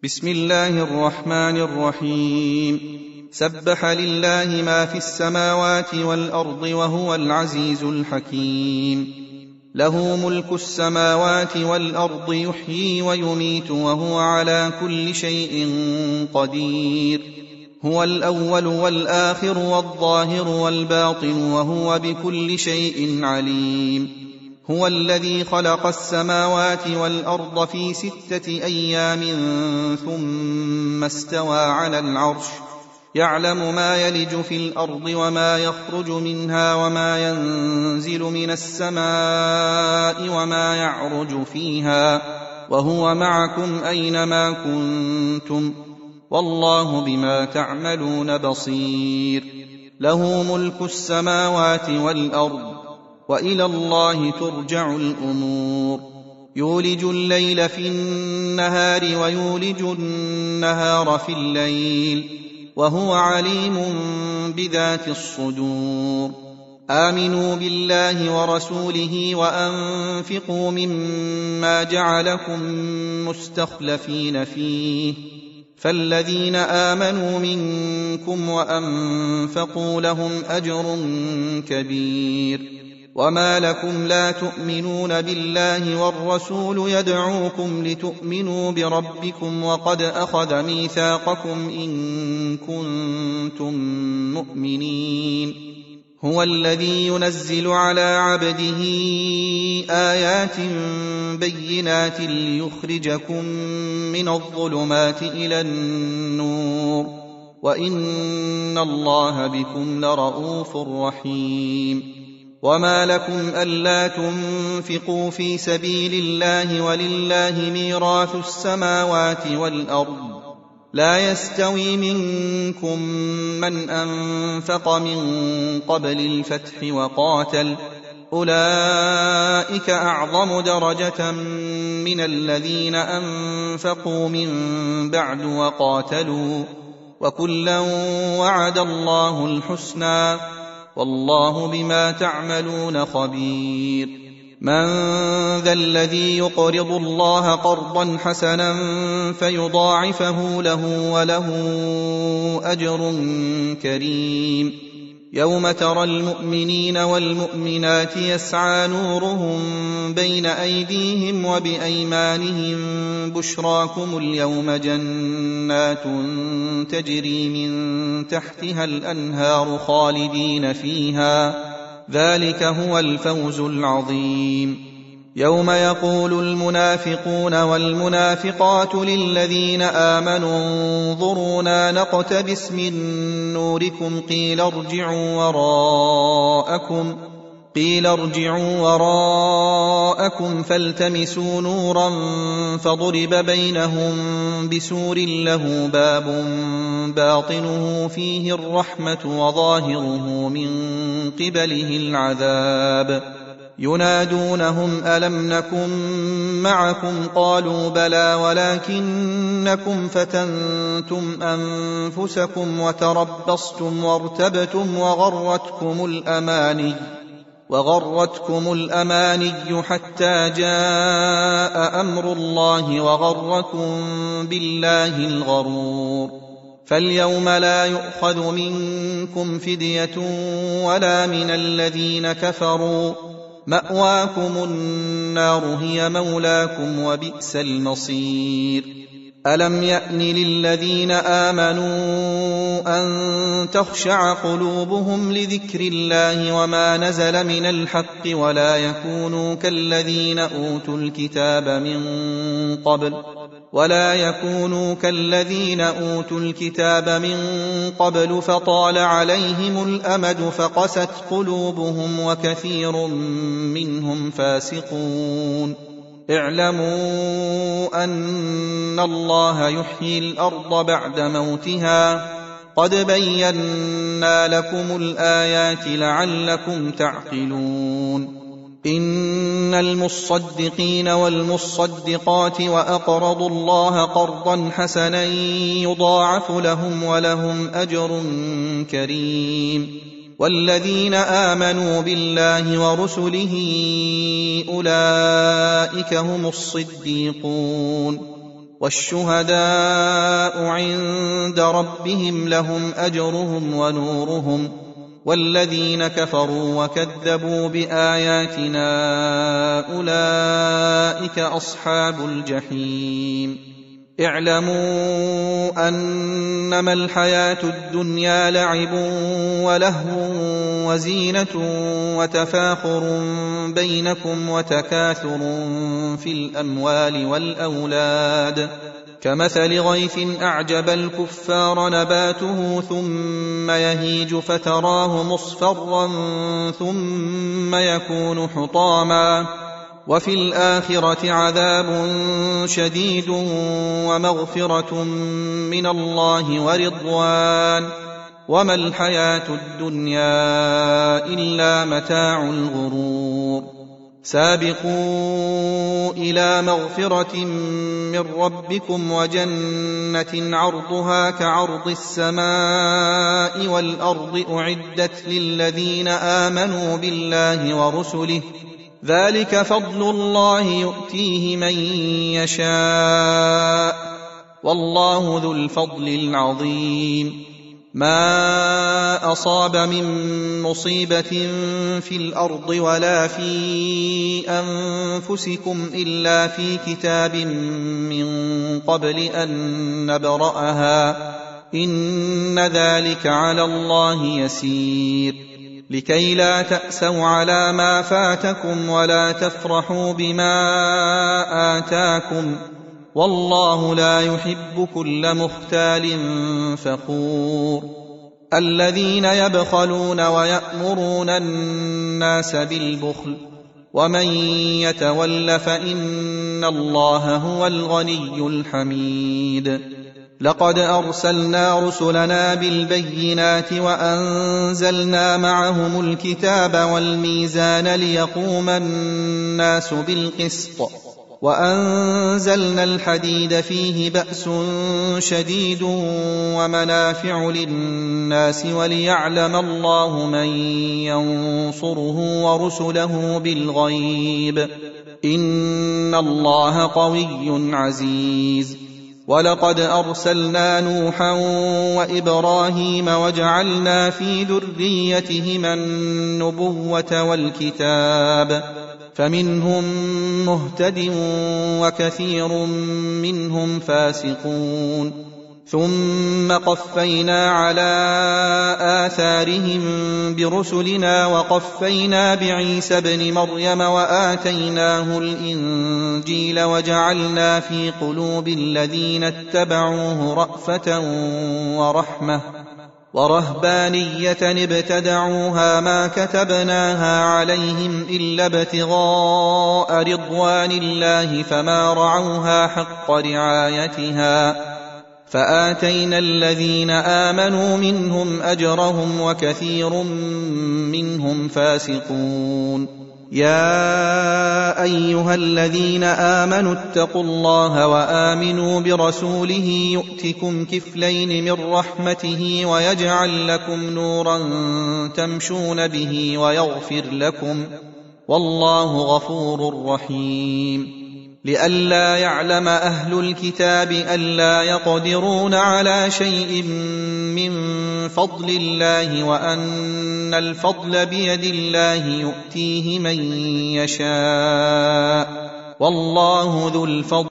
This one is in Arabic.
بسم الله الرحمن الرحيم. سبح لله ما في السماوات والأرض وهو العزيز الحكيم. له ملك السماوات والأرض يحيي ويميت وهو على كل شيء قدير. هو الأول والآخر والظاهر والباطن وهو بكل شيء عليم. هو الذي خلق السماوات والأرض في 6 أيام ثم استوى على العرش، يعلم ما يلج في الأرض وما يخرج منها وما ينزل من السماء وما يعرج فيها، وهو معكم أينما كنتم، والله بما تعملون بصير. له ملك السماوات والأرض وإلى الله ترجع الأمور. يولج الليل في النهار ويولج النهار في الليل وهو عليم بذات الصدور. آمنوا بالله ورسوله وأنفقوا مما جعلكم مستخلفين فيه، فالذين آمنوا منكم وأنفقوا لهم أجر كبير. وما لكم لا تؤمنون بالله والرسول يدعوكم لتؤمنوا بربكم وقد أخذ ميثاقكم إن كنتم مؤمنين. هو الذي ينزل على عبده آيات بينات ليخرجكم من الظلمات إلى النور، وإن الله بكم لرءوف رحيم. وما لكم ألا تنفقوا في سبيل الله ولله ميراث السماوات والأرض، لا يستوي منكم من أنفق من قبل الفتح وقاتل، أولئك أعظم درجة من الذين أنفقوا من بعد وقاتلوا، وكلا وعد الله الحسنى، والله بما تعملون خبير. من ذا الذي يقرض الله قرضا حسنا فيضاعفه له وله أجر كريم. يوم ترى المؤمنين والمؤمنات يسعى نورهم بين أيديهم وبأيمانهم، بشراكم اليوم جنات تجري من تحتها الأنهار خالدين فيها، ذلك هو الفوز العظيم. يوم يقول المنافقون والمنافقات للذين آمنوا انظرونا نقتبس من نوركم قيل ارجعوا وراءكم فالتمسوا نورا فضرب بينهم بسور له باب باطنه فيه الرحمة وظاهره من قبله العذاب. ينادونهم ألم نكن معكم قالوا بلى ولكنكم فتنتم أنفسكم وتربصتم وارتبتم وغرتكم الأماني حتى جاء أمر الله وغركم بالله الغرور. فاليوم لا يؤخذ منكم فدية ولا من الذين كفروا، مأواكم النار هي مولاكم وبئس المصير. ألم يأن للذين آمنوا أن تخشع قلوبهم لذكر الله وما نزل من الحق ولا يكونوا كالذين أوتوا الكتاب من قبل فطال عليهم الأمد فقست قلوبهم وكثير منهم فاسقون. اعلموا أن الله يحيي الأرض بعد موتها، قد بينا لكم الآيات لعلكم تعقلون. إن المصدقين والمصدقات وأقرضوا الله قرضا حسنا يضاعف لهم ولهم أجر كريم. والذين آمنوا بالله ورسله أولئك هم الصديقون. والشهداء عند ربهم لهم أجرهم ونورهم والذين كفروا وكذبوا بآياتنا أولئك أصحاب الجحيم اعلموا أنما الحياة الدنيا لعب ولهو وزينة وتفاخر بينكم وتكاثر في الأموال والأولاد كمثل غيث أعجب الكفار نباته ثم يهيج فتراه مصفرا ثم يكون حطاما وفي الآخرة عذاب شديد ومغفرة من الله ورضوان وما الحياة الدنيا إلا متاع الغرور سابقوا إلى مغفرة من ربكم وجنة عرضها كعرض السماء والأرض أعدت للذين آمنوا بالله ورسله ذلك فضل الله يؤتيه من يشاء والله ذو الفضل العظيم ما أصاب من مصيبة في الأرض ولا في أنفسكم إلا في كتاب من قبل أن نبرأها إن ذلك على الله يسير لكي لا تأسوا على ما فاتكم ولا تفرحوا بما آتاكم والله لا يحب كل مختال فخور الذين يبخلون ويأمرون الناس بالبخل ومن يتول فإن الله هو الغني الحميد لقد أرسلنا رسلنا بالبينات وأنزلنا معهم الكتاب والميزان ليقوم الناس بالقسط وأنزلنا الحديد فيه بأس شديد ومنافع للناس وليعلم الله من ينصره ورسله بالغيب إن الله قوي عزيز ولقد أرسلنا نوحا وإبراهيم وجعلنا في ذريتهما النبوة والكتاب فمنهم مهتد وكثير منهم فاسقون ثم قفينا على آثارهم برسلنا وقفينا بعيسى ابن مريم وآتيناه الإنجيل وجعلنا في قلوب الذين اتبعوه رأفة ورحمة ورهبانية ابتدعوها ما كتبناها عليهم إلا ابتغاء رضوان الله فما رعوها حق رعايتها فآتينا الذين آمنوا منهم أجرهم وكثير منهم فاسقون يا أيها الذين آمنوا اتقوا الله وآمنوا برسوله يؤتكم كفلين من رحمته ويجعل لكم نورا تمشون به ويغفر لكم والله غفور رحيم لئلا يعلم أهل الكتاب ألا يقدرون على شيء من فضل الله وأن الفضل بيد الله يؤتيه من يشاء والله ذو الفضل